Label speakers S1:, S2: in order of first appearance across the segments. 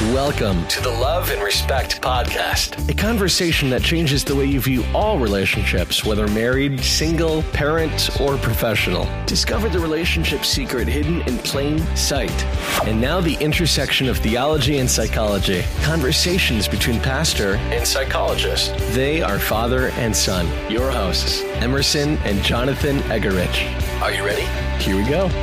S1: Welcome to the Love and Respect Podcast, a conversation that changes the way you view all relationships, whether married, single, parent, or professional. Discover the relationship secret hidden in plain sight. And now the intersection of theology and psychology. Conversations between pastor and psychologist. They are father and son. Your hosts, Emerson and Jonathan Egerich. Are you ready? Here we go.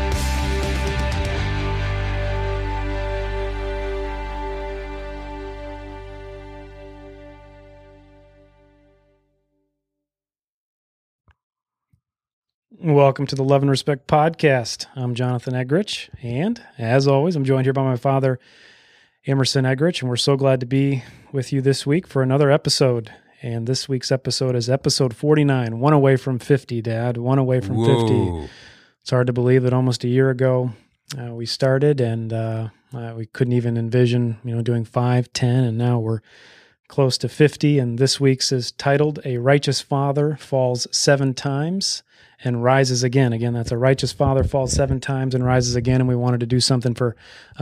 S2: Welcome to the Love and Respect Podcast. I'm Jonathan Egerich, and as always, I'm joined here by my father, Emerson Egerich, and we're so glad to be with you this week for another episode. And this week's episode is episode 49, one away from 50, Dad, one away from 50. It's hard to believe that almost a year ago we started, and we couldn't even envision, doing 5, 10, and now we're close to 50. And this week's is titled, A Righteous Father Falls 7 Times and Rises Again. Again, that's a righteous father falls 7 times and rises again. And we wanted to do something for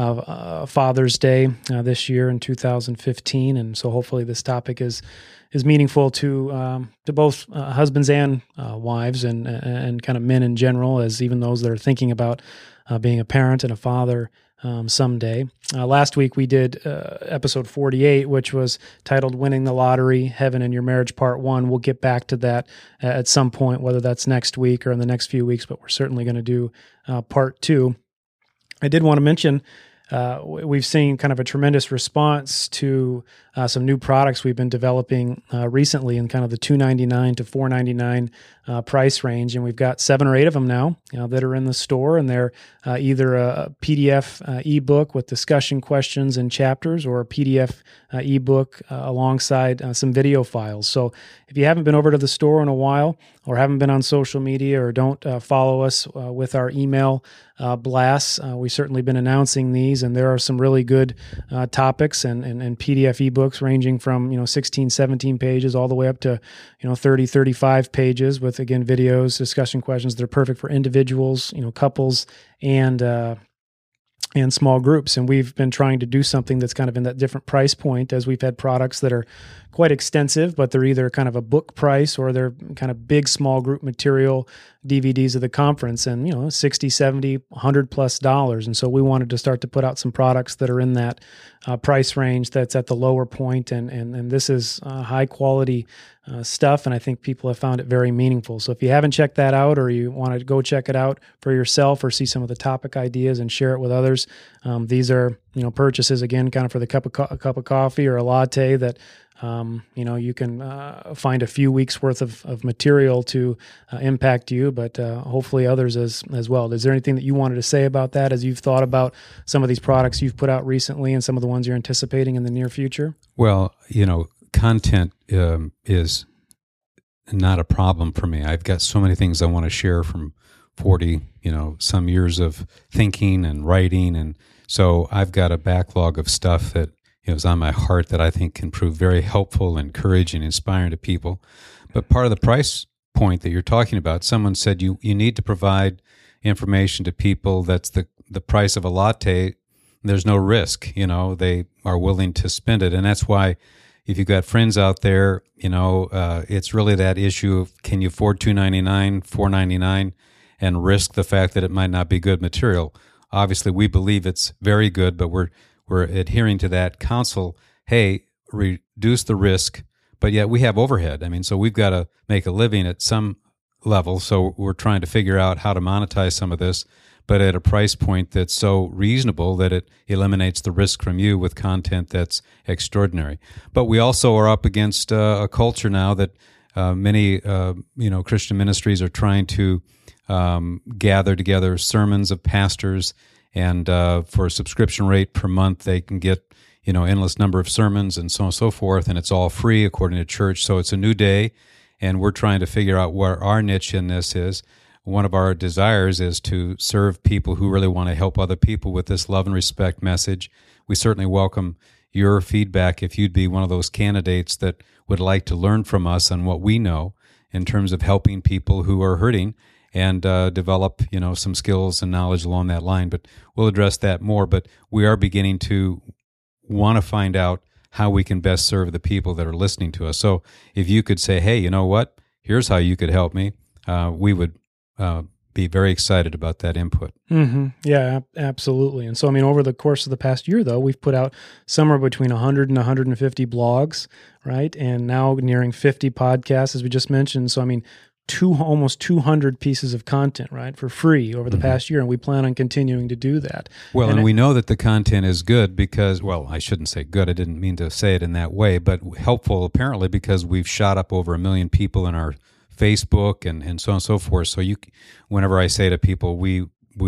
S2: Father's Day this year in 2015. And so hopefully this topic is meaningful to both husbands and wives and kind of men in general, as even those that are thinking about being a parent and a father someday. Last week we did episode 48, which was titled Winning the Lottery, Heaven in Your Marriage, Part 1. We'll get back to that at some point, whether that's next week or in the next few weeks, but we're certainly going to do Part 2. I did want to mention we've seen kind of a tremendous response to some new products we've been developing recently in kind of the $2.99 to $4.99 price range, and we've got 7 or 8 of them now that are in the store, and they're either a PDF ebook with discussion questions and chapters, or a PDF ebook alongside some video files. So if you haven't been over to the store in a while, or haven't been on social media, or don't follow us with our email blasts, we've certainly been announcing these, and there are some really good topics and PDF ebooks ranging from 16, 17 pages all the way up to 30, 35 pages with, again, videos, discussion questions that are perfect for individuals, couples, and small groups. And we've been trying to do something that's kind of in that different price point, as we've had products that are quite extensive, but they're either kind of a book price or they're kind of big small group material DVDs of the conference, and $60, $70, $100+ And so we wanted to start to put out some products that are in that price range that's at the lower point, and this is high quality stuff, and I think people have found it very meaningful. So if you haven't checked that out, or you want to go check it out for yourself, or see some of the topic ideas and share it with others, these are purchases, again, kind of for the cup of coffee or a latte that you can find a few weeks worth of material to impact you, but hopefully others as well. Is there anything that you wanted to say about that as you've thought about some of these products you've put out recently and some of the ones you're anticipating in the near future?
S3: Well, content is not a problem for me. I've got so many things I want to share from 40, some years of thinking and writing, and so I've got a backlog of stuff that is on my heart that I think can prove very helpful, encouraging, inspiring to people. But part of the price point that you're talking about, someone said you need to provide information to people that's the price of a latte. There's no risk, they are willing to spend it. And that's why if you've got friends out there, it's really that issue of, can you afford $2.99, $4.99, and risk the fact that it might not be good material? Obviously, we believe it's very good, but we're adhering to that counsel. Hey, reduce the risk, but yet we have overhead. So we've got to make a living at some level. So we're trying to figure out how to monetize some of this, but at a price point that's so reasonable that it eliminates the risk from you with content that's extraordinary. But we also are up against a culture now that many Christian ministries are trying to gather together sermons of pastors, and for a subscription rate per month, they can get endless number of sermons and so on and so forth, and it's all free according to church. So it's a new day, and we're trying to figure out where our niche in this is. One of our desires is to serve people who really want to help other people with this love and respect message. We certainly welcome your feedback if you'd be one of those candidates that would like to learn from us on what we know in terms of helping people who are hurting, and develop, some skills and knowledge along that line. But we'll address that more. But we are beginning to want to find out how we can best serve the people that are listening to us. So if you could say, hey, you know what? Here's how you could help me. We would be very excited about that input.
S2: Mm-hmm. Yeah, absolutely. And so, I mean, over the course of the past year, though, we've put out somewhere between 100 and 150 blogs, right? And now nearing 50 podcasts, as we just mentioned. So, I mean, almost 200 pieces of content, right, for free over the past year, and we plan on continuing to do that.
S3: Well, and we know that the content is good because, well, I shouldn't say good. I didn't mean to say it in that way, but helpful apparently because we've shot up over 1 million people in our Facebook and so on and so forth. So whenever I say to people, we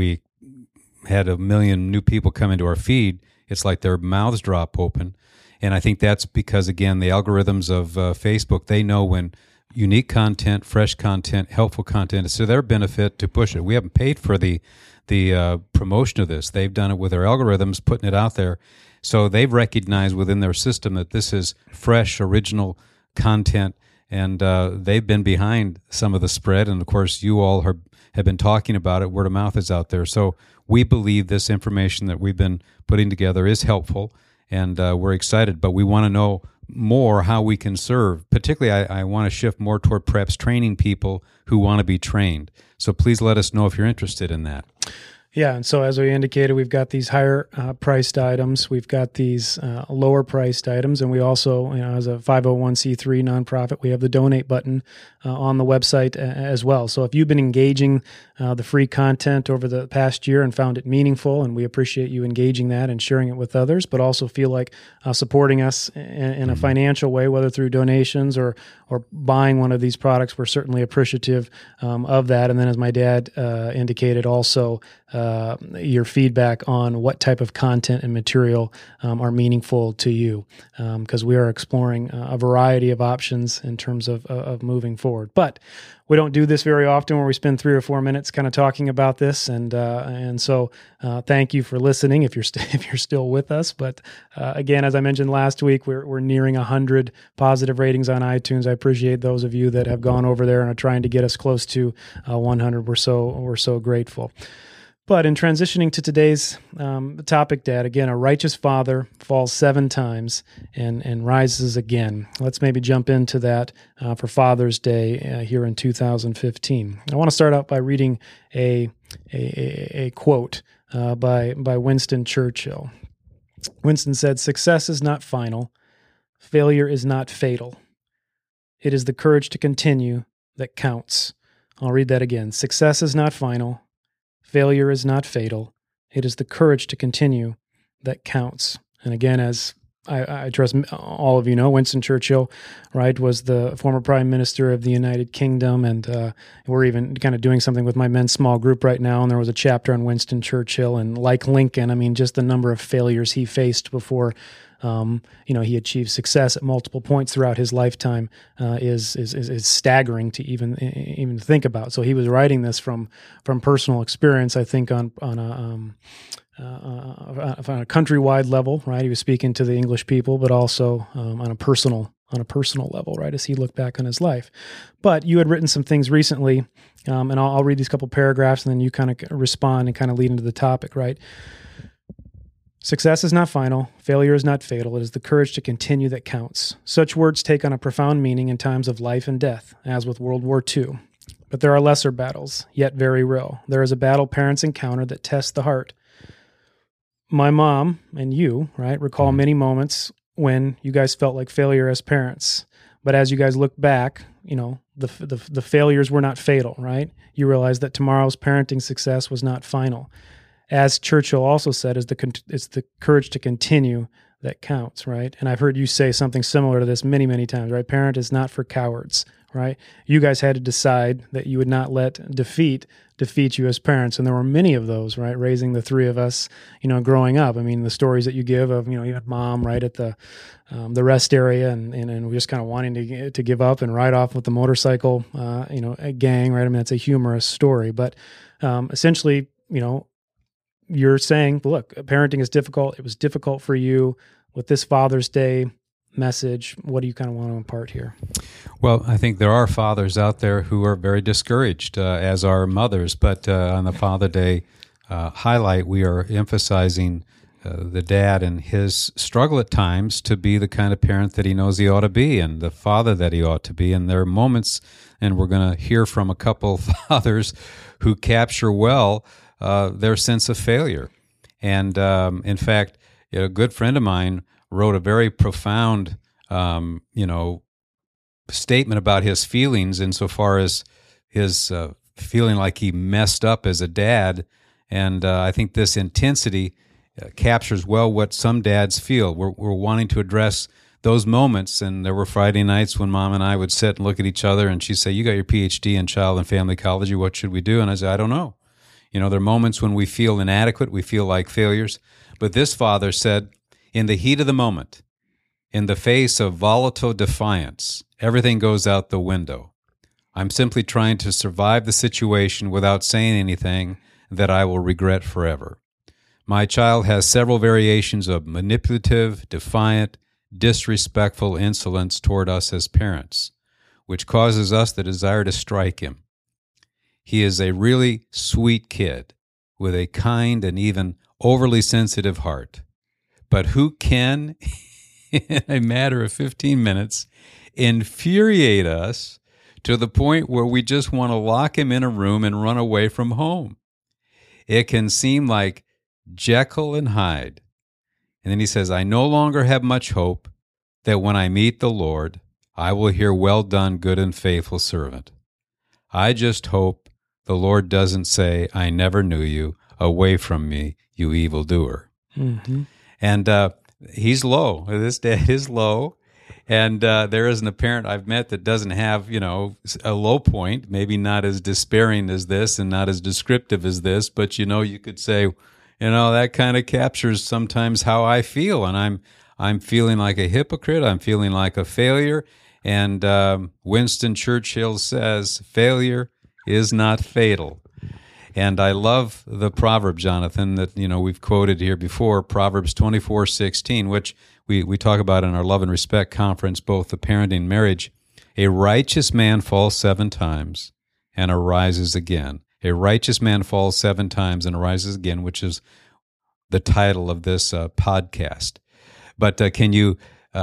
S3: had 1 million new people come into our feed, it's like their mouths drop open. And I think that's because, again, the algorithms of Facebook, they know when unique content, fresh content, helpful content, it's to their benefit to push it. We haven't paid for the promotion of this. They've done it with their algorithms, putting it out there. So they've recognized within their system that this is fresh, original content, and they've been behind some of the spread. And, of course, you all have been talking about it. Word of mouth is out there. So we believe this information that we've been putting together is helpful, and we're excited. But we want to know more how we can serve. Particularly, I want to shift more toward perhaps training people who want to be trained. So please let us know if you're interested in that.
S2: Yeah, and so as we indicated, we've got these higher priced items, we've got these lower priced items, and we also, as a 501c3 nonprofit, we have the donate button on the website as well. So if you've been engaging the free content over the past year and found it meaningful, and we appreciate you engaging that and sharing it with others, but also feel like supporting us in a financial way, whether through donations or buying one of these products, we're certainly appreciative of that. And then as my dad indicated also, your feedback on what type of content and material are meaningful to you, because we are exploring a variety of options in terms of moving forward. But we don't do this very often where we spend 3 or 4 minutes kind of talking about this, and so thank you for listening if you're still with us. But again, as I mentioned last week, we're nearing 100 positive ratings on iTunes. I appreciate those of you that have gone over there and are trying to get us close to 100. We're so grateful. But in transitioning to today's topic, Dad, again, a righteous father falls 7 times and rises again. Let's maybe jump into that for Father's Day here in 2015. I want to start out by reading a quote by Winston Churchill. Winston said, "Success is not final. Failure is not fatal. It is the courage to continue that counts." I'll read that again. Success is not final. Failure is not fatal. It is the courage to continue that counts. And again, as I trust all of you know, Winston Churchill, right, was the former Prime Minister of the United Kingdom, and we're even kind of doing something with my men's small group right now, and there was a chapter on Winston Churchill, and like Lincoln, I mean, just the number of failures he faced before he achieved success at multiple points throughout his lifetime is staggering to even think about. So he was writing this from personal experience, I think, on a countrywide level, right? He was speaking to the English people, but also on a personal level, right? As he looked back on his life. But you had written some things recently, and I'll read these couple paragraphs, and then you kind of respond and kind of lead into the topic, right? Success is not final. Failure is not fatal. It is the courage to continue that counts. Such words take on a profound meaning in times of life and death, as with World War II. But there are lesser battles, yet very real. There is a battle parents encounter that tests the heart. My mom and you, right, recall many moments when you guys felt like failure as parents. But as you guys look back, the failures were not fatal, right? You realize that tomorrow's parenting success was not final. As Churchill also said, it's the courage to continue that counts, right? And I've heard you say something similar to this many, many times, right? Parent is not for cowards, right? You guys had to decide that you would not let defeat you as parents, and there were many of those, right? Raising the 3 of us, growing up. I mean, the stories that you give of, you had Mom right at the rest area, and we're just kind of wanting to give up and ride off with the motorcycle, a gang, right? I mean, that's a humorous story, but essentially, you're saying, look, parenting is difficult. It was difficult for you. With this Father's Day message, what do you kind of want to impart here?
S3: Well, I think there are fathers out there who are very discouraged, as are mothers. But on the Father Day highlight, we are emphasizing the dad and his struggle at times to be the kind of parent that he knows he ought to be and the father that he ought to be. And there are moments, and we're going to hear from a couple of fathers who capture well their sense of failure. And in fact, a good friend of mine wrote a very profound, statement about his feelings insofar as his feeling like he messed up as a dad. And I think this intensity captures well what some dads feel. We're wanting to address those moments. And there were Friday nights when Mom and I would sit and look at each other, and she'd say, "You got your PhD in child and family ecology. What should we do?" And I said, "I don't know." There are moments when we feel inadequate, we feel like failures. But this father said, in the heat of the moment, in the face of volatile defiance, everything goes out the window. I'm simply trying to survive the situation without saying anything that I will regret forever. My child has several variations of manipulative, defiant, disrespectful insolence toward us as parents, which causes us the desire to strike him. He is a really sweet kid with a kind and even overly sensitive heart, but who can, in a matter of 15 minutes, infuriate us to the point where we just want to lock him in a room and run away from home. It can seem like Jekyll and Hyde. And then he says, I no longer have much hope that when I meet the Lord, I will hear, "Well done, good and faithful servant." I just hope the Lord doesn't say, "I never knew you. Away from me, you evildoer."
S2: Mm-hmm.
S3: And he's low. This dad is low. And there isn't a parent I've met that doesn't have, a low point, maybe not as despairing as this and not as descriptive as this, but, you could say, that kind of captures sometimes how I feel. And I'm feeling like a hypocrite. I'm feeling like a failure. And Winston Churchill says, failure is not fatal. And I love the proverb, Jonathan, that we've quoted here before, Proverbs 24:16, which we talk about in our Love and Respect conference, both the parenting and marriage. A righteous man falls 7 times and arises again. A righteous man falls 7 times and arises again, which is the title of this podcast. But can you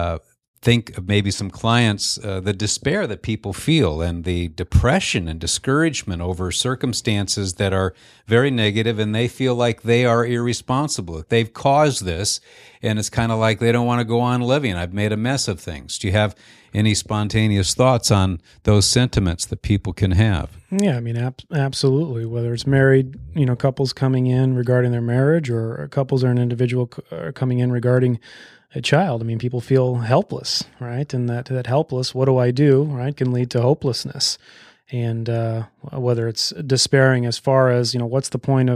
S3: think of maybe some clients, the despair that people feel and the depression and discouragement over circumstances that are very negative, and they feel like they are irresponsible. They've caused this, and it's kind of like they don't want to go on living. I've made a mess of things. Do you have any spontaneous thoughts on those sentiments that people can have?
S2: Yeah, I mean, absolutely. Whether it's married, couples coming in regarding their marriage, or couples or an individual coming in regarding a child. I mean, people feel helpless, right? And that helpless, what do I do, right, can lead to hopelessness. And whether it's despairing as far as, what's the point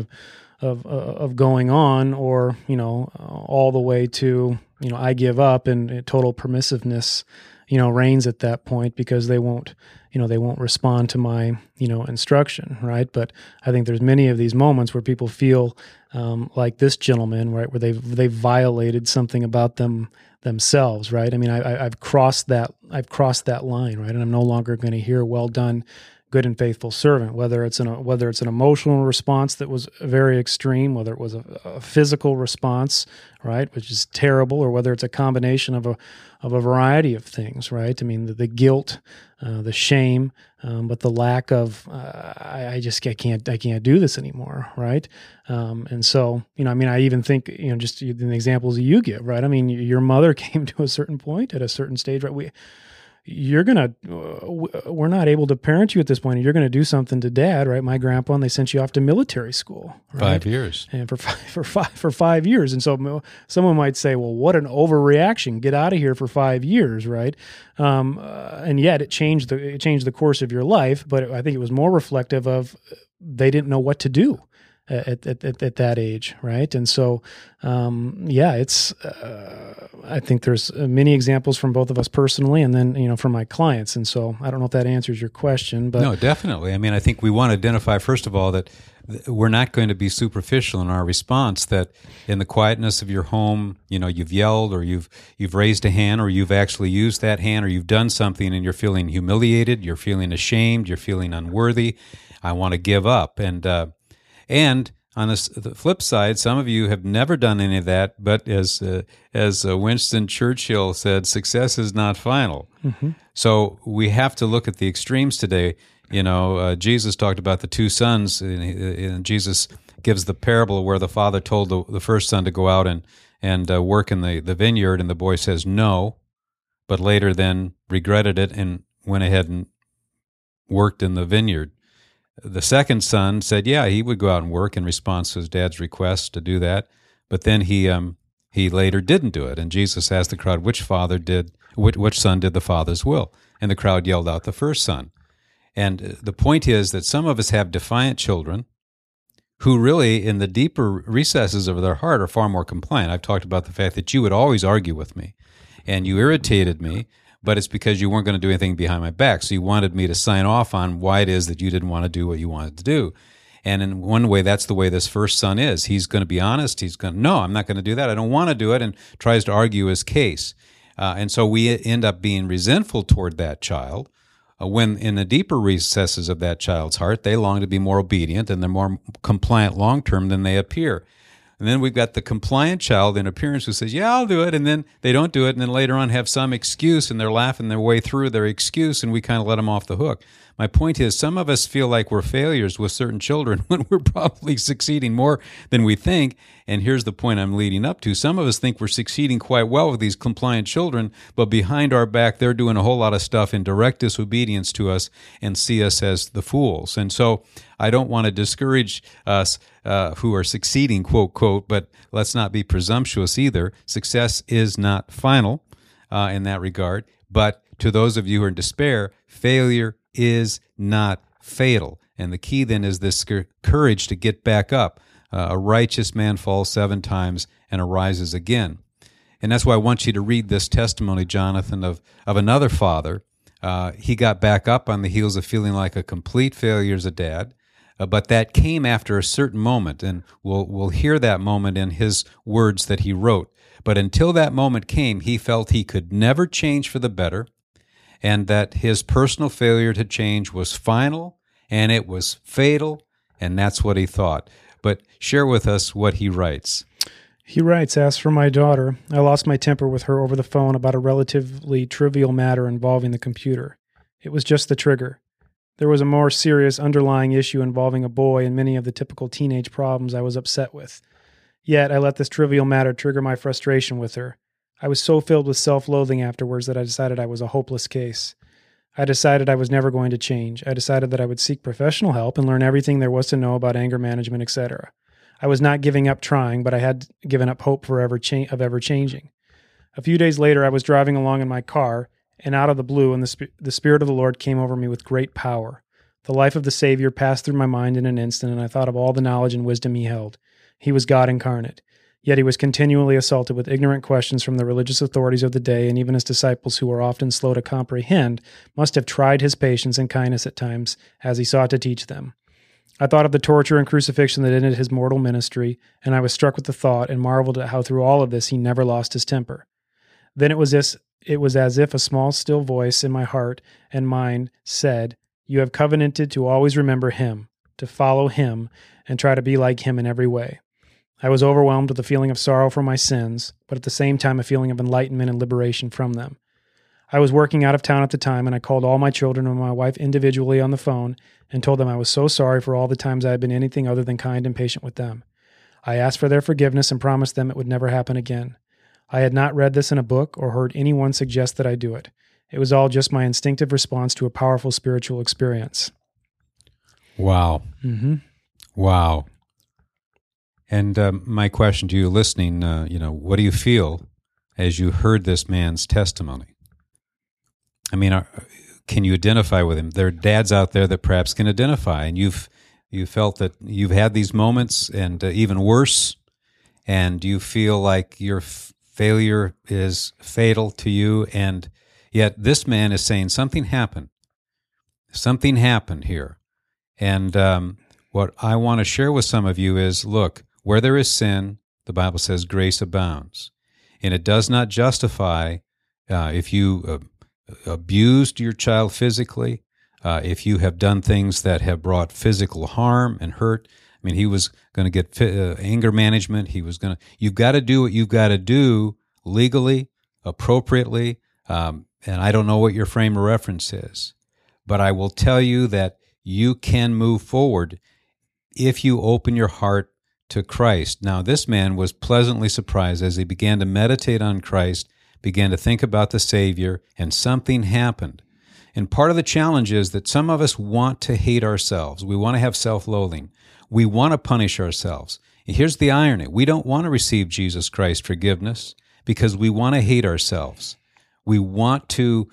S2: of going on, or, all the way to, I give up, and total permissiveness, reigns at that point because they won't respond to my, instruction, right? But I think there's many of these moments where people feel like this gentleman, right, where they've violated something about themselves, right? I mean, I've crossed that line, right? And I'm no longer going to hear, "Well done, good and faithful servant," whether it's an emotional response that was very extreme, whether it was a physical response, right, which is terrible, or whether it's a combination of a variety of things, right? I mean, the guilt, the shame, but the lack of, I can't do this anymore, right? And so, I even think, just in the examples you give, right? I mean, your mother came to a certain point at a certain stage, right? We're not able to parent you at this point, and you're going to do something to Dad, right? My grandpa, and they sent you off to military school, right?
S3: 5 years.
S2: And for 5 years. And so someone might say, well, what an overreaction. Get out of here for 5 years, right? And yet it changed the course of your life, but I think it was more reflective of they didn't know what to do at that age, right? And so, it's. I think there's many examples from both of us personally, and then from my clients. And so, I don't know if that answers your question, but
S3: no, definitely. I mean, I think we want to identify first of all that we're not going to be superficial in our response. That in the quietness of your home, you've yelled, or you've raised a hand, or you've actually used that hand, or you've done something, and you're feeling humiliated, you're feeling ashamed, you're feeling unworthy. I want to give up, and On the flip side, some of you have never done any of that, but as Winston Churchill said, success is not final.
S2: Mm-hmm.
S3: So we have to look at the extremes today. Jesus talked about the two sons, and Jesus gives the parable where the father told the first son to go out and work in the vineyard, and the boy says no, but later then regretted it and went ahead and worked in the vineyard. The second son said, yeah, he would go out and work in response to his dad's request to do that, but then he later didn't do it. And Jesus asked the crowd, which son did the father's will? And the crowd yelled out, the first son. And the point is that some of us have defiant children who really, in the deeper recesses of their heart, are far more compliant. I've talked about the fact that you would always argue with me, and you irritated me, but it's because you weren't going to do anything behind my back. So you wanted me to sign off on why it is that you didn't want to do what you wanted to do. And in one way, that's the way this first son is. He's going to be honest. No, I'm not going to do that. I don't want to do it, and tries to argue his case. And so we end up being resentful toward that child when in the deeper recesses of that child's heart, they long to be more obedient and they're more compliant long-term than they appear. And then we've got the compliant child in appearance who says, yeah, I'll do it. And then they don't do it. And then later on have some excuse, and they're laughing their way through their excuse, and we kind of let them off the hook. My point is, some of us feel like we're failures with certain children when we're probably succeeding more than we think. And here's the point I'm leading up to. Some of us think we're succeeding quite well with these compliant children, but behind our back, they're doing a whole lot of stuff in direct disobedience to us and see us as the fools. And so I don't want to discourage us who are succeeding, quote, quote, but let's not be presumptuous either. Success is not final in that regard. But to those of you who are in despair, failure is not fatal. And the key then is this courage to get back up. A righteous man falls 7 times and arises again. And that's why I want you to read this testimony, Jonathan, of another father. He got back up on the heels of feeling like a complete failure as a dad. But that came after a certain moment, and we'll hear that moment in his words that he wrote. But until that moment came, he felt he could never change for the better, and that his personal failure to change was final, and it was fatal, and that's what he thought. But share with us what he writes.
S2: He writes, as for my daughter, I lost my temper with her over the phone about a relatively trivial matter involving the computer. It was just the trigger. There was a more serious underlying issue involving a boy and many of the typical teenage problems I was upset with. Yet I let this trivial matter trigger my frustration with her. I was so filled with self-loathing afterwards that I decided I was a hopeless case. I decided I was never going to change. I decided that I would seek professional help and learn everything there was to know about anger management, etc. I was not giving up trying, but I had given up hope of ever changing. A few days later, I was driving along in my car, and out of the blue, and the Spirit of the Lord came over me with great power. The life of the Savior passed through my mind in an instant, and I thought of all the knowledge and wisdom he held. He was God incarnate. Yet he was continually assaulted with ignorant questions from the religious authorities of the day, and even his disciples, who were often slow to comprehend, must have tried his patience and kindness at times as he sought to teach them. I thought of the torture and crucifixion that ended his mortal ministry, and I was struck with the thought and marveled at how through all of this he never lost his temper. Then it was as if a small, still voice in my heart and mind said, "You have covenanted to always remember him, to follow him, and try to be like him in every way." I was overwhelmed with a feeling of sorrow for my sins, but at the same time a feeling of enlightenment and liberation from them. I was working out of town at the time, and I called all my children and my wife individually on the phone and told them I was so sorry for all the times I had been anything other than kind and patient with them. I asked for their forgiveness and promised them it would never happen again. I had not read this in a book or heard anyone suggest that I do it. It was all just my instinctive response to a powerful spiritual experience.
S3: Wow.
S2: Mm-hmm.
S3: Wow. And my question to you listening, what do you feel as you heard this man's testimony? I mean, can you identify with him? There are dads out there that perhaps can identify, and you felt that you've had these moments and even worse, and you feel like your failure is fatal to you, and yet this man is saying something happened. Something happened here. And what I want to share with some of you is, look, where there is sin, the Bible says grace abounds. And it does not justify if you abused your child physically, if you have done things that have brought physical harm and hurt. mean, he was going to get anger management. You've got to do what you've got to do legally, appropriately. And I don't know what your frame of reference is, but I will tell you that you can move forward if you open your heart to Christ. Now, this man was pleasantly surprised as he began to meditate on Christ, began to think about the Savior, and something happened. And part of the challenge is that some of us want to hate ourselves. We want to have self-loathing. We want to punish ourselves. And here's the irony. We don't want to receive Jesus Christ's forgiveness because we want to hate ourselves. We want to,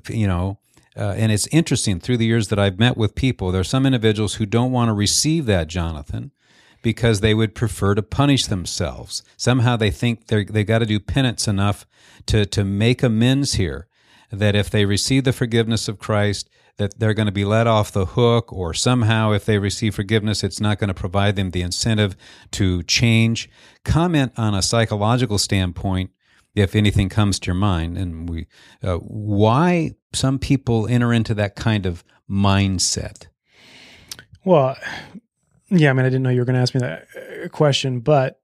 S3: and it's interesting, through the years that I've met with people, there are some individuals who don't want to receive that, Jonathan, because they would prefer to punish themselves. Somehow they think they got to do penance enough to make amends here, that if they receive the forgiveness of Christ, that they're going to be let off the hook, or somehow if they receive forgiveness, it's not going to provide them the incentive to change. Comment on a psychological standpoint, if anything comes to your mind, and why some people enter into that kind of mindset.
S2: Well, yeah, I mean, I didn't know you were going to ask me that question, but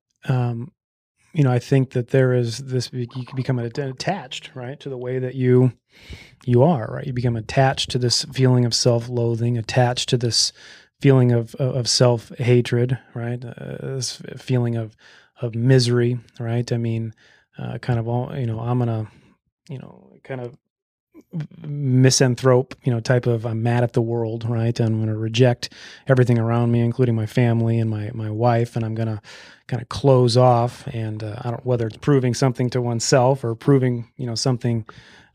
S2: I think that there is this, you can become attached, right, to the way that you are, right? You become attached to this feeling of self-loathing, attached to this feeling of self-hatred, right? This feeling of misery, right? I mean, kind of all, I'm going to, kind of misanthrope, type of, I'm mad at the world, right? I'm going to reject everything around me, including my family and my wife, and I'm going to kind of close off. And whether it's proving something to oneself or proving, something,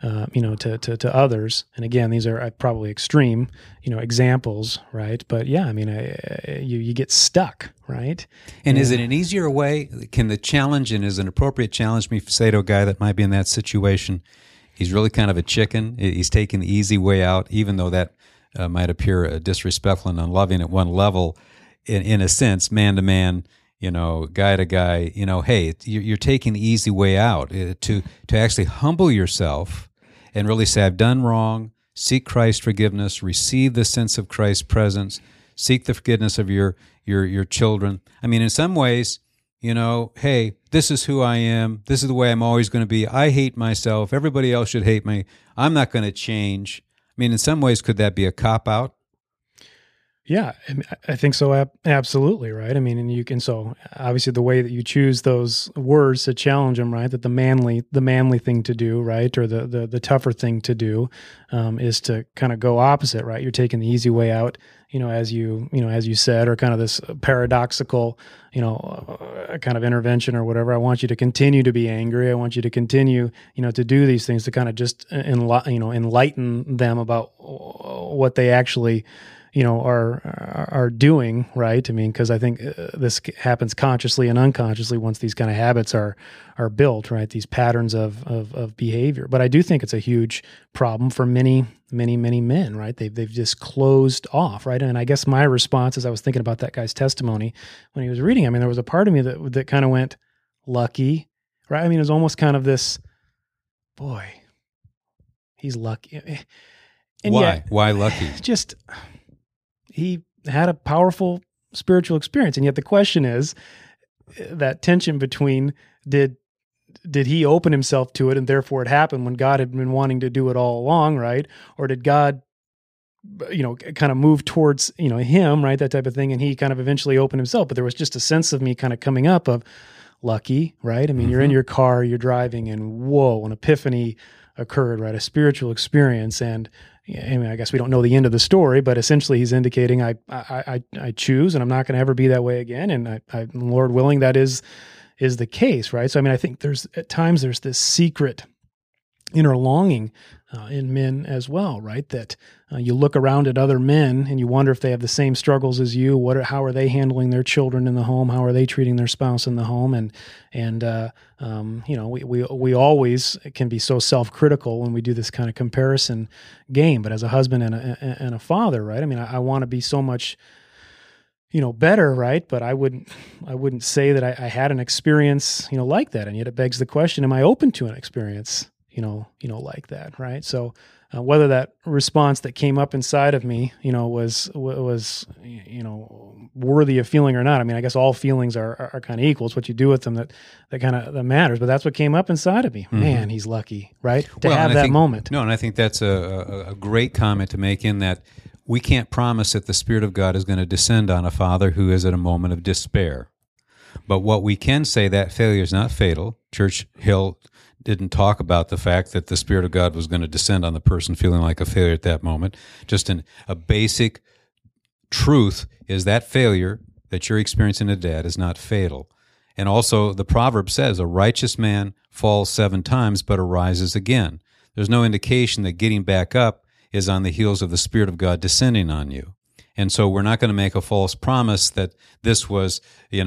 S2: to others. And again, these are probably extreme, examples, right? But yeah, I mean, you get stuck, right?
S3: And is it an easier way? Can the challenge, and is an appropriate challenge me say to a guy that might be in that situation, he's really kind of a chicken. He's taking the easy way out, even though that might appear disrespectful and unloving at one level, in a sense, man to man, guy to guy, hey, you're taking the easy way out to actually humble yourself and really say, I've done wrong, seek Christ's forgiveness, receive the sense of Christ's presence, seek the forgiveness of your children. I mean, in some ways, hey, this is who I am. This is the way I'm always going to be. I hate myself. Everybody else should hate me. I'm not going to change. I mean, in some ways, could that be a cop-out?
S2: Yeah, I think so. Absolutely, right? I mean, and you can, so obviously the way that you choose those words to challenge them, right? That the manly thing to do, right? Or the tougher thing to do is to kind of go opposite, right? You're taking the easy way out, as you said, or kind of this paradoxical, kind of intervention or whatever. I want you to continue to be angry. I want you to continue, to do these things to kind of just enlighten them about what they actually are doing, right? I mean, because I think this happens consciously and unconsciously once these kind of habits are built, right? These patterns of behavior. But I do think it's a huge problem for many men, right? They've just closed off, right? And I guess my response, as I was thinking about that guy's testimony when he was reading, I mean, there was a part of me that kind of went, lucky, right? I mean, it was almost kind of this, boy, he's lucky. And
S3: why?
S2: Yet,
S3: why lucky?
S2: Just, he had a powerful spiritual experience. And yet the question is that tension between did he open himself to it and therefore it happened when God had been wanting to do it all along, right? Or did God, kind of move towards, him, right? That type of thing. And he kind of eventually opened himself. But there was just a sense of me kind of coming up of lucky, right? I mean, You're in your car, you're driving, and whoa, an epiphany occurred, right? A spiritual experience. And I mean, I guess we don't know the end of the story, but essentially he's indicating I choose, and I'm not going to ever be that way again. And Lord willing, that is the case, right? So, I mean, I think at times there's this secret inner longing in men as well, right? That you look around at other men and you wonder if they have the same struggles as you. How are they handling their children in the home? How are they treating their spouse in the home? We always can be so self-critical when we do this kind of comparison game. But as a husband and a father, right? I mean, I want to be so much, better, right? But I wouldn't say that I had an experience, like that. And yet it begs the question: am I open to an experience? like that, right? So whether that response that came up inside of me, was worthy of feeling or not. I mean, I guess all feelings are kind of equal. It's what you do with them that matters. But that's what came up inside of me. Mm-hmm. Man, he's lucky, right, to have that moment.
S3: No, and I think that's a great comment to make, in that we can't promise that the Spirit of God is going to descend on a father who is at a moment of despair. But what we can say, that failure is not fatal. Churchill didn't talk about the fact that the Spirit of God was going to descend on the person feeling like a failure at that moment. Just a basic truth is that failure that you're experiencing as a dad is not fatal. And also the proverb says, a righteous man falls 7 times but arises again. There's no indication that getting back up is on the heels of the Spirit of God descending on you. And so we're not going to make a false promise that this was,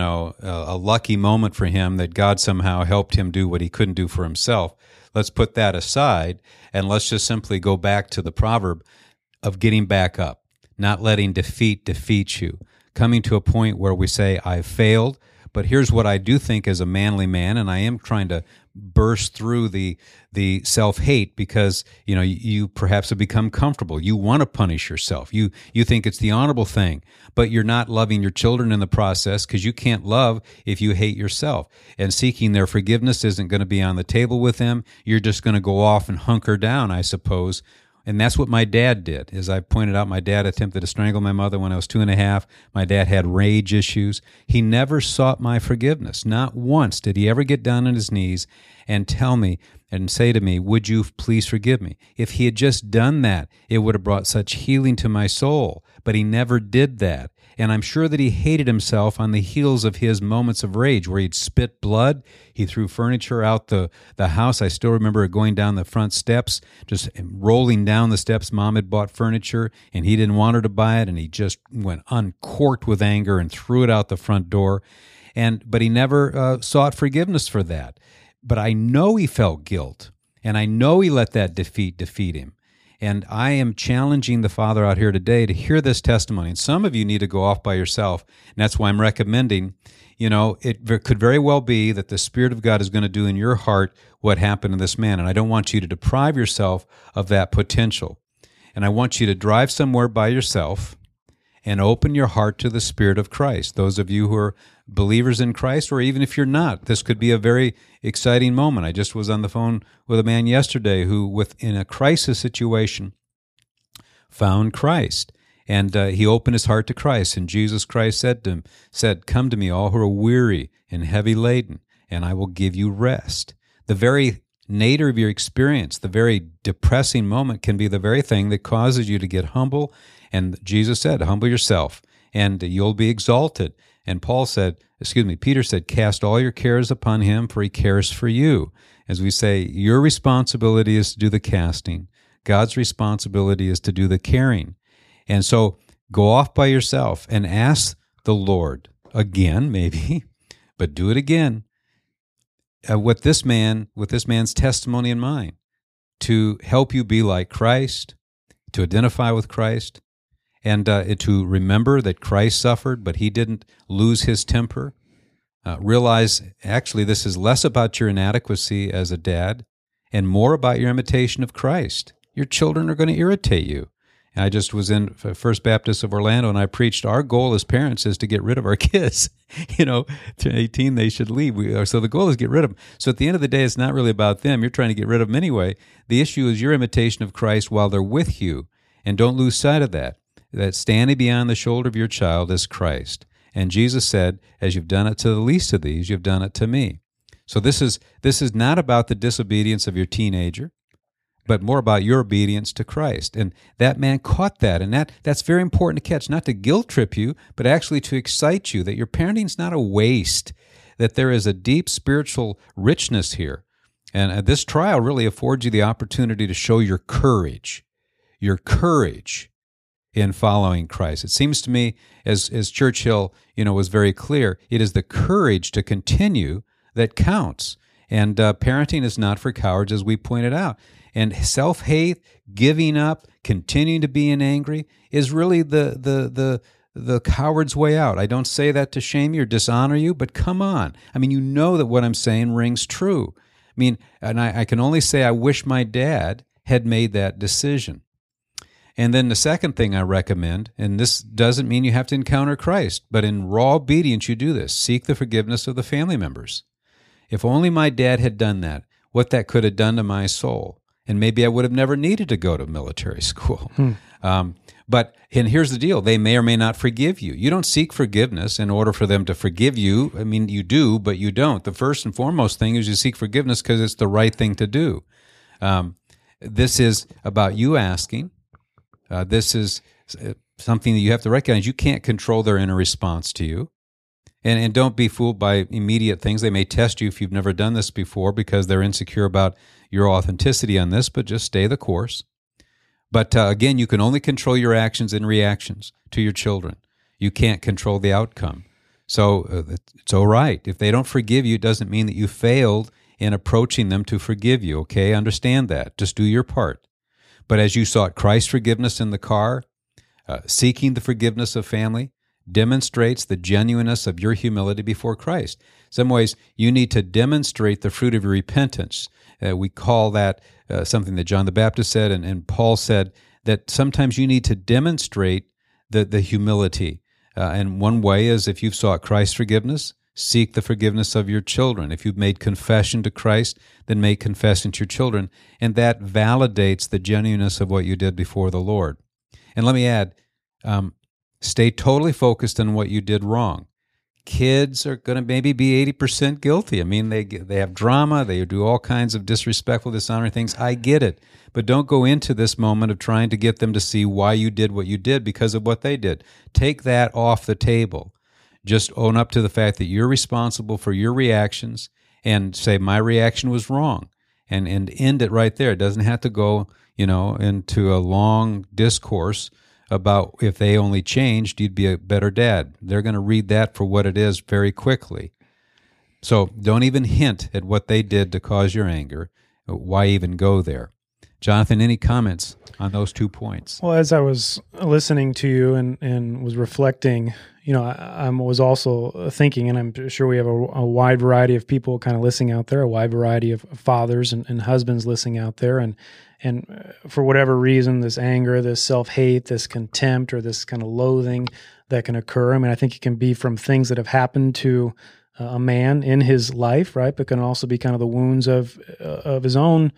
S3: a lucky moment for him, that God somehow helped him do what he couldn't do for himself. Let's put that aside, and let's just simply go back to the proverb of getting back up, not letting defeat you, coming to a point where we say, I've failed, but here's what I do think as a manly man, and I am trying to burst through the self-hate, because you perhaps have become comfortable. You want to punish yourself. You think it's the honorable thing, but you're not loving your children in the process, because you can't love if you hate yourself. And seeking their forgiveness isn't going to be on the table with them. You're just going to go off and hunker down, I suppose. And that's what my dad did. As I pointed out, my dad attempted to strangle my mother when I was 2.5. My dad had rage issues. He never sought my forgiveness. Not once did he ever get down on his knees and tell me and say to me, would you please forgive me? If he had just done that, it would have brought such healing to my soul. But he never did that. And I'm sure that he hated himself on the heels of his moments of rage, where he'd spit blood. He threw furniture out the house. I still remember going down the front steps, just rolling down the steps. Mom had bought furniture, and he didn't want her to buy it, and he just went uncorked with anger and threw it out the front door. But he never sought forgiveness for that. But I know he felt guilt, and I know he let that defeat him. And I am challenging the father out here today to hear this testimony. And some of you need to go off by yourself. And that's why I'm recommending, it could very well be that the Spirit of God is going to do in your heart what happened to this man. And I don't want you to deprive yourself of that potential. And I want you to drive somewhere by yourself and open your heart to the Spirit of Christ. Those of you who are believers in Christ, or even if you're not, this could be a very exciting moment. I just was on the phone with a man yesterday who, in a crisis situation, found Christ. And he opened his heart to Christ. And Jesus Christ said, come to me, all who are weary and heavy laden, and I will give you rest. The very nadir of your experience, the very depressing moment, can be the very thing that causes you to get humble. And Jesus said, humble yourself, and you'll be exalted. And Peter said, cast all your cares upon him, for he cares for you. As we say, your responsibility is to do the casting. God's responsibility is to do the caring. And so go off by yourself and ask the Lord again, maybe, but do it again, with this man's testimony in mind, to help you be like Christ, to identify with Christ, and to remember that Christ suffered, but he didn't lose his temper. Realize, actually, this is less about your inadequacy as a dad and more about your imitation of Christ. Your children are going to irritate you. I just was in First Baptist of Orlando, and I preached, our goal as parents is to get rid of our kids. To 18, they should leave. So the goal is get rid of them. So at the end of the day, it's not really about them. You're trying to get rid of them anyway. The issue is your imitation of Christ while they're with you. And don't lose sight of that standing beyond the shoulder of your child is Christ. And Jesus said, as you've done it to the least of these, you've done it to me. So this is not about the disobedience of your teenager, but more about your obedience to Christ. And that man caught that, and that's very important to catch, not to guilt trip you, but actually to excite you that your parenting's not a waste, that there is a deep spiritual richness here. And this trial really affords you the opportunity to show your courage in following Christ. It seems to me, as Churchill, was very clear, it is the courage to continue that counts. And parenting is not for cowards, as we pointed out. And self-hate, giving up, continuing to be angry is really the coward's way out. I don't say that to shame you or dishonor you, but come on. I mean, you know that what I'm saying rings true. mean, and I can only say I wish my dad had made that decision. And then the second thing I recommend, and this doesn't mean you have to encounter Christ, but in raw obedience you do this. Seek the forgiveness of the family members. If only my dad had done that, what that could have done to my soul. And maybe I would have never needed to go to military school. And here's the deal. They may or may not forgive you. You don't seek forgiveness in order for them to forgive you. I mean, you do, but you don't. The first and foremost thing is you seek forgiveness because it's the right thing to do. This is about you asking. This is something that you have to recognize. You can't control their inner response to you. And don't be fooled by immediate things. They may test you if you've never done this before because they're insecure about your authenticity on this, but just stay the course. But again, you can only control your actions and reactions to your children. You can't control the outcome. So it's all right. If they don't forgive you, it doesn't mean that you failed in approaching them to forgive you, okay? Understand that. Just do your part. But as you sought Christ's forgiveness in the car, seeking the forgiveness of family demonstrates the genuineness of your humility before Christ. In some ways, you need to demonstrate the fruit of your repentance. We call that something that John the Baptist said, and Paul said, that sometimes you need to demonstrate the humility. And one way is if you've sought Christ's forgiveness, seek the forgiveness of your children. If you've made confession to Christ, then make confession to your children. And that validates the genuineness of what you did before the Lord. And let me add, stay totally focused on what you did wrong. Kids are going to maybe be 80% guilty. I mean, they have drama. They do all kinds of disrespectful, dishonoring things. I get it. But don't go into this moment of trying to get them to see why you did what you did because of what they did. Take that off the table. Just own up to the fact that you're responsible for your reactions and say, my reaction was wrong, and end it right there. It doesn't have to go, into a long discourse about if they only changed, you'd be a better dad. They're going to read that for what it is very quickly. So don't even hint at what they did to cause your anger. Why even go there? Jonathan, any comments on those 2 points?
S2: Well, as I was listening to you and was reflecting, I was also thinking, and I'm sure we have a wide variety of people kind of listening out there, a wide variety of fathers and husbands listening out there, and for whatever reason, this anger, this self-hate, this contempt, or this kind of loathing that can occur. I mean, I think it can be from things that have happened to a man in his life, right? But can also be kind of the wounds of his own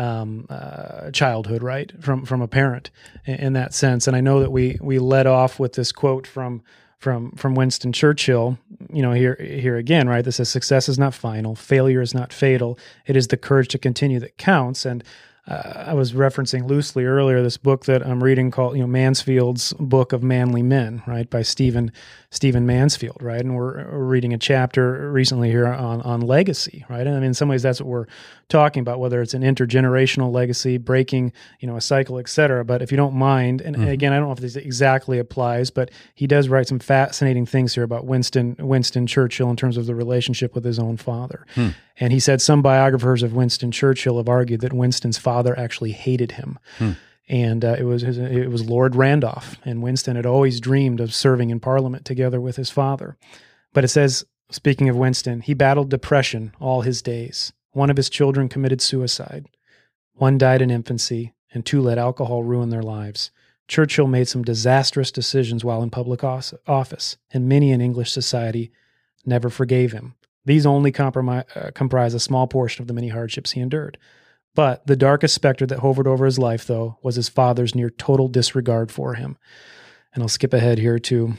S2: childhood, right? From a parent in that sense. And I know that we led off with this quote from Winston Churchill, here again, right? This says, success is not final, failure is not fatal. It is the courage to continue that counts. And I was referencing loosely earlier this book that I'm reading called, Mansfield's Book of Manly Men, right, by Stephen Mansfield, right? And we're reading a chapter recently here on legacy, right? And I mean, in some ways, that's what we're talking about, whether it's an intergenerational legacy, breaking, a cycle, et cetera. But if you don't mind, and again, I don't know if this exactly applies, but he does write some fascinating things here about Winston Churchill in terms of the relationship with his own father. And he said some biographers of Winston Churchill have argued that Winston's father actually hated him. And it was Lord Randolph, and Winston had always dreamed of serving in Parliament together with his father. But it says, speaking of Winston, he battled depression all his days. One of his children committed suicide. One died in infancy, and 2 let alcohol ruin their lives. Churchill made some disastrous decisions while in public office, and many in English society never forgave him. These only comprise a small portion of the many hardships he endured. But the darkest specter that hovered over his life, though, was his father's near total disregard for him. And I'll skip ahead here to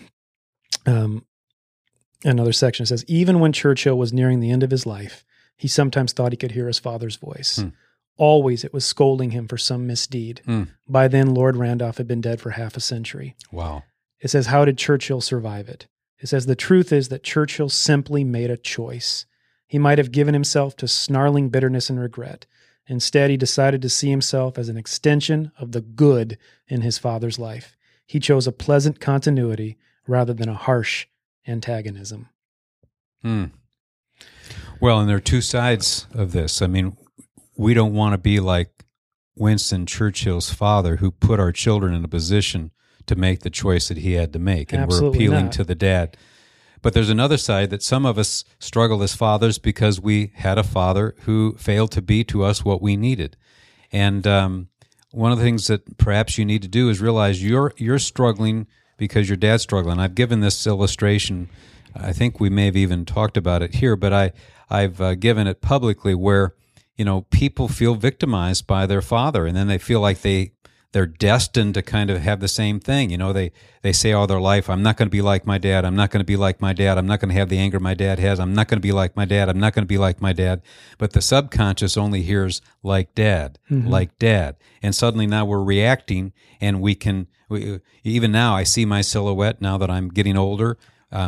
S2: another section. It says, even when Churchill was nearing the end of his life, he sometimes thought he could hear his father's voice. Always it was scolding him for some misdeed. By then, Lord Randolph had been dead for half a century.
S3: Wow.
S2: It says, how did Churchill survive it? It says, the truth is that Churchill simply made a choice. He might have given himself to snarling bitterness and regret. Instead, he decided to see himself as an extension of the good in his father's life. He chose a pleasant continuity rather than a harsh antagonism.
S3: Well, and there are 2 sides of this. I mean, we don't want to be like Winston Churchill's father, who put our children in a position to make the choice that he had to make. And
S2: Absolutely
S3: we're appealing
S2: not.
S3: to the dad. But there's another side that some of us struggle as fathers because we had a father who failed to be to us what we needed. And one of the things that perhaps you need to do is realize you're struggling because your dad's struggling. I've given this illustration. I think we may have even talked about it here, but I've given it publicly where, people feel victimized by their father, and then they feel like they're destined to kind of have the same thing. They say all their life, I'm not going to be like my dad. I'm not going to be like my dad. I'm not going to have the anger my dad has. I'm not going to be like my dad. I'm not going to be like my dad. But the subconscious only hears like dad, like dad. And suddenly now we're reacting, and even now I see my silhouette now that I'm getting older.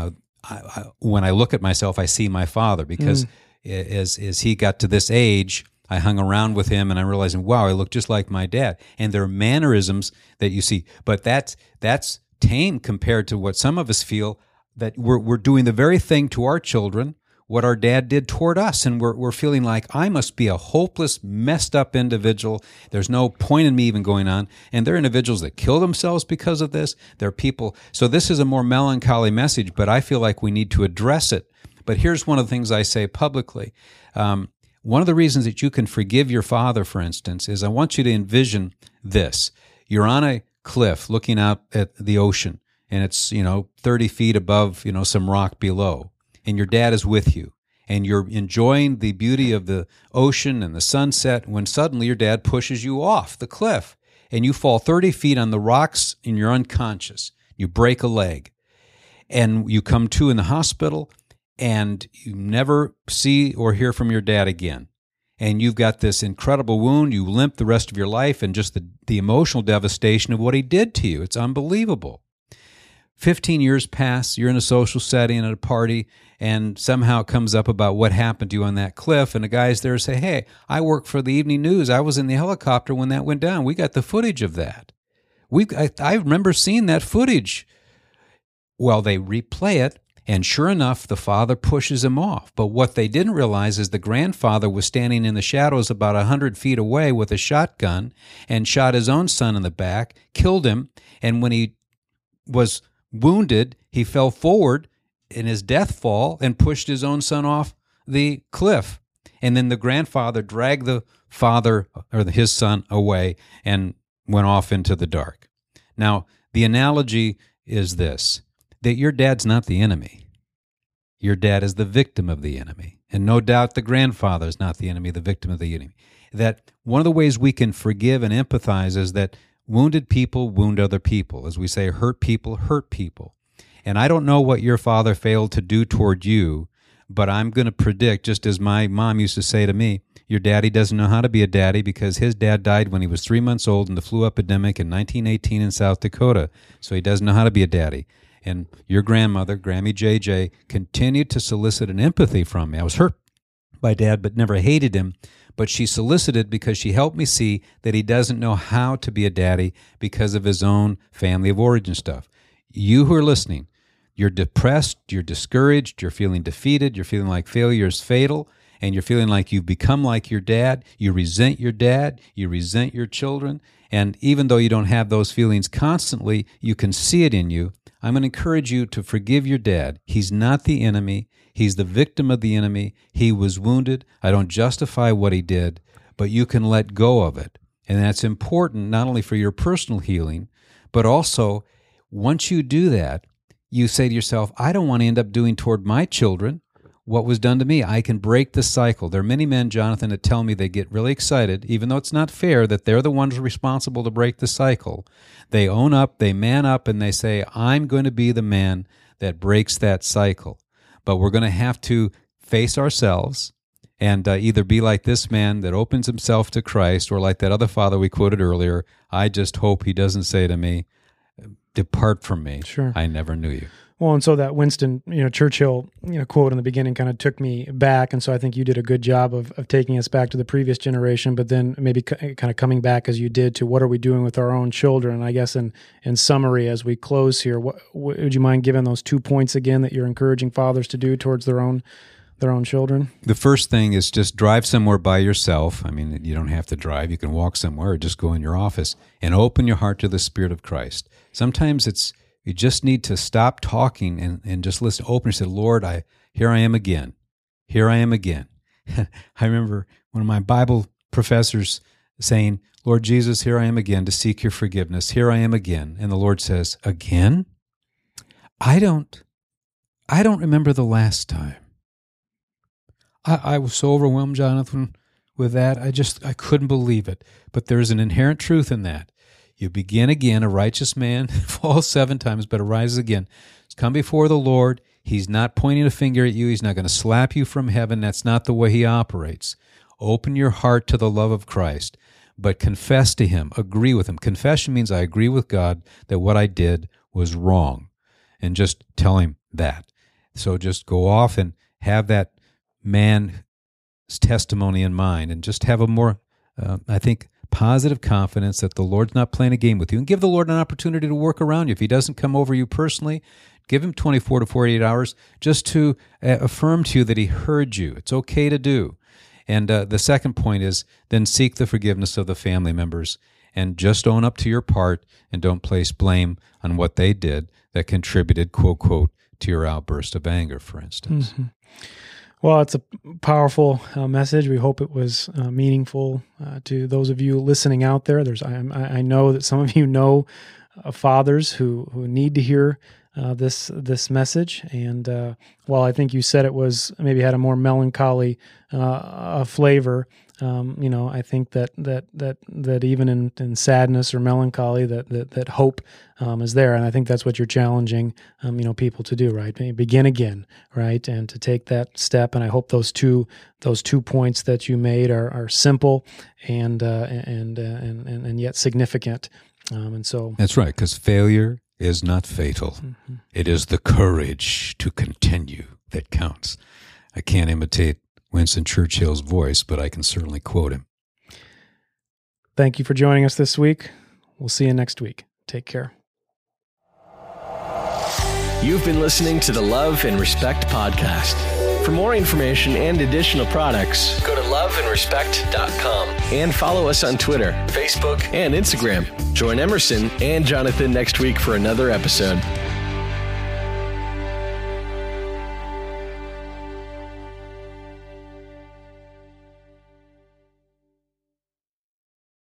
S3: When I look at myself, I see my father because as he got to this age, I hung around with him, and I'm realizing, wow, I look just like my dad. And there are mannerisms that you see, but that's tame compared to what some of us feel, that we're doing the very thing to our children what our dad did toward us, and we're feeling like I must be a hopeless, messed up individual. There's no point in me even going on. And there are individuals that kill themselves because of this. There are people. So this is a more melancholy message, but I feel like we need to address it. But here's one of the things I say publicly. One of the reasons that you can forgive your father, for instance, is I want you to envision this. You're on a cliff looking out at the ocean, and it's, 30 feet above, some rock below, and your dad is with you, and you're enjoying the beauty of the ocean and the sunset when suddenly your dad pushes you off the cliff, and you fall 30 feet on the rocks, and you're unconscious. You break a leg, and you come to in the hospital, and you never see or hear from your dad again. And you've got this incredible wound. You limp the rest of your life, and just the emotional devastation of what he did to you. It's unbelievable. 15 years pass, you're in a social setting at a party, and somehow it comes up about what happened to you on that cliff, and the guys there say, hey, I work for the evening news. I was in the helicopter when that went down. We got the footage of that. I remember seeing that footage. Well, they replay it, and sure enough, the father pushes him off. But what they didn't realize is the grandfather was standing in the shadows about 100 feet away with a shotgun and shot his own son in the back, killed him, and when he was wounded, he fell forward in his death fall and pushed his own son off the cliff. And then the grandfather dragged the father or his son away and went off into the dark. Now, the analogy is this, that your dad's not the enemy. Your dad is the victim of the enemy. And no doubt the grandfather is not the enemy, the victim of the enemy. That one of the ways we can forgive and empathize is that wounded people wound other people. As we say, hurt people hurt people. And I don't know what your father failed to do toward you, but I'm going to predict, just as my mom used to say to me, your daddy doesn't know how to be a daddy because his dad died when he was 3 months old in the flu epidemic in 1918 in South Dakota. So he doesn't know how to be a daddy. And your grandmother, Grammy JJ, continued to solicit an empathy from me. I was hurt by Dad, but never hated him. But she solicited because she helped me see that he doesn't know how to be a daddy because of his own family of origin stuff. You who are listening, you're depressed, you're discouraged, you're feeling defeated, you're feeling like failure is fatal, and you're feeling like you've become like your dad. You resent your dad, you resent your children, and even though you don't have those feelings constantly, you can see it in you. I'm going to encourage you to forgive your dad. He's not the enemy. He's the victim of the enemy. He was wounded. I don't justify what he did, but you can let go of it. And that's important not only for your personal healing, but also once you do that, you say to yourself, I don't want to end up doing toward my children what was done to me. I can break the cycle. There are many men, Jonathan, that tell me they get really excited, even though it's not fair that they're the ones responsible to break the cycle. They own up, they man up, and they say, I'm going to be the man that breaks that cycle. But we're going to have to face ourselves and either be like this man that opens himself to Christ, or like that other father we quoted earlier, I just hope he doesn't say to me, depart from me.
S2: Sure.
S3: I never knew you.
S2: Well, and so that Winston, Churchill, quote in the beginning kind of took me back, and so I think you did a good job of taking us back to the previous generation, but then maybe kind of coming back as you did to what are we doing with our own children. I guess in summary, as we close here, what would you mind giving those 2 points again that you're encouraging fathers to do towards their own children?
S3: The first thing is just drive somewhere by yourself. I mean, you don't have to drive. You can walk somewhere or just go in your office and open your heart to the Spirit of Christ. Sometimes it's You just need to stop talking and just listen, open and say, Lord, here I am again. Here I am again. I remember one of my Bible professors saying, Lord Jesus, here I am again to seek your forgiveness. Here I am again. And the Lord says, again? I don't remember the last time. I was so overwhelmed, Jonathan, with that. I couldn't believe it. But there's an inherent truth in that. You begin again, a righteous man falls 7 times, but arises again. Come before the Lord. He's not pointing a finger at you. He's not going to slap you from heaven. That's not the way he operates. Open your heart to the love of Christ, but confess to him, agree with him. Confession means I agree with God that what I did was wrong, and just tell him that. So just go off and have that man's testimony in mind, and just have a more, positive confidence that the Lord's not playing a game with you, and give the Lord an opportunity to work around you. If he doesn't come over you personally, give him 24 to 48 hours just to affirm to you that he heard you. It's okay to do. And the second point is then seek the forgiveness of the family members, and just own up to your part, and don't place blame on what they did that contributed, quote, quote, to your outburst of anger, for instance.
S2: Mm-hmm. Well, it's a powerful message. We hope it was meaningful to those of you listening out there. I know that some of you know fathers who need to hear this message. And while I think you said it was maybe had a more melancholy flavor, I think that even in sadness or melancholy, that hope is there, and I think that's what you're challenging people to do, right? Begin again, right, and to take that step. And I hope those two points that you made are simple and yet significant. And so
S3: that's right, because failure is not fatal.
S2: Mm-hmm.
S3: It is the courage to continue that counts. I can't imitate Winston Churchill's voice, but I can certainly quote him.
S2: Thank you for joining us this week. We'll see you next week. Take care.
S1: You've been listening to the Love and Respect podcast. For more information and additional products, go to loveandrespect.com and follow us on Twitter, Facebook, and Instagram. Join Emerson and Jonathan next week for another episode.